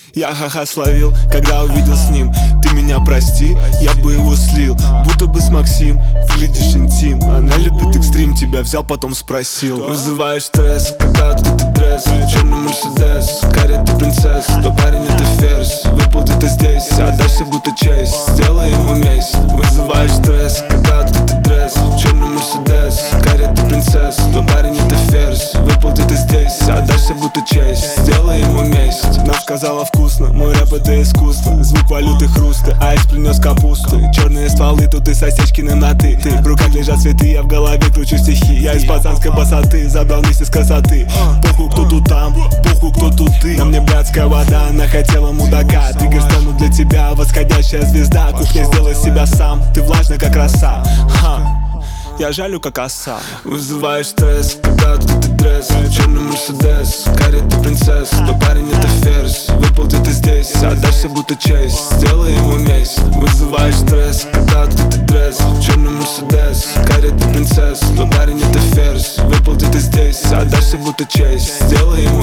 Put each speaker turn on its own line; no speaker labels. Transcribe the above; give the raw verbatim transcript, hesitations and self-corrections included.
Я ха-ха словил, когда увидел с ним. Ты меня прости, я бы его слил. Будто бы с Максим, выглядишь интим. Она любит экстрим, тебя взял, потом спросил. Вызываешь стресс, когда открытый дресс, черный мерседес, карри ты принцесса. То парень это ферзь, выпал где-то здесь, отдашься будто честь, сделай ему месть. Вызываешь стресс, когда открытый дресс, черный мерседес, карри ты принцесса. То парень это ферзь, выпал где-то здесь, отдашься будто честь, сделай ему месть. Нам сказала вкусно, мой рэп это искусство. Звук валюты хруста, айс принес капусту. Черные стволы, тут и сосечкины на ты. Ты, в руках лежат цветы, я в голове кручу стихи. Я из пацанской босоты, забрал вместе с красоты. Похуй кто тут там, похуй кто тут ты. На мне блядская вода, она хотела мудака. Триггер стану для тебя, восходящая звезда. Кухня сделай себя сам, ты влажный как роса. Ха. Я жалю как оса. Вызываешь стресс, когда открытый дресс, черный мерседес, карри ты принцесса. То парень это ферзь, выпал где-то здесь, отдашься будто честь, сделай ему месть. Вызываешь стресс, когда открытый дресс, черный мерседес, карри ты принцесса. То парень это ферзь, выпал где-то здесь, отдашься будто честь, сделай ему